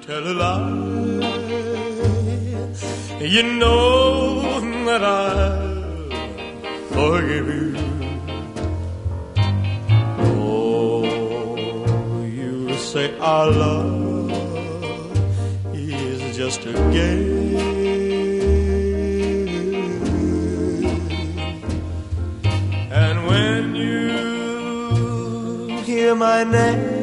tell a lie. You know that I'll forgive you. Oh, you say our love is just a game. And when you hear my name,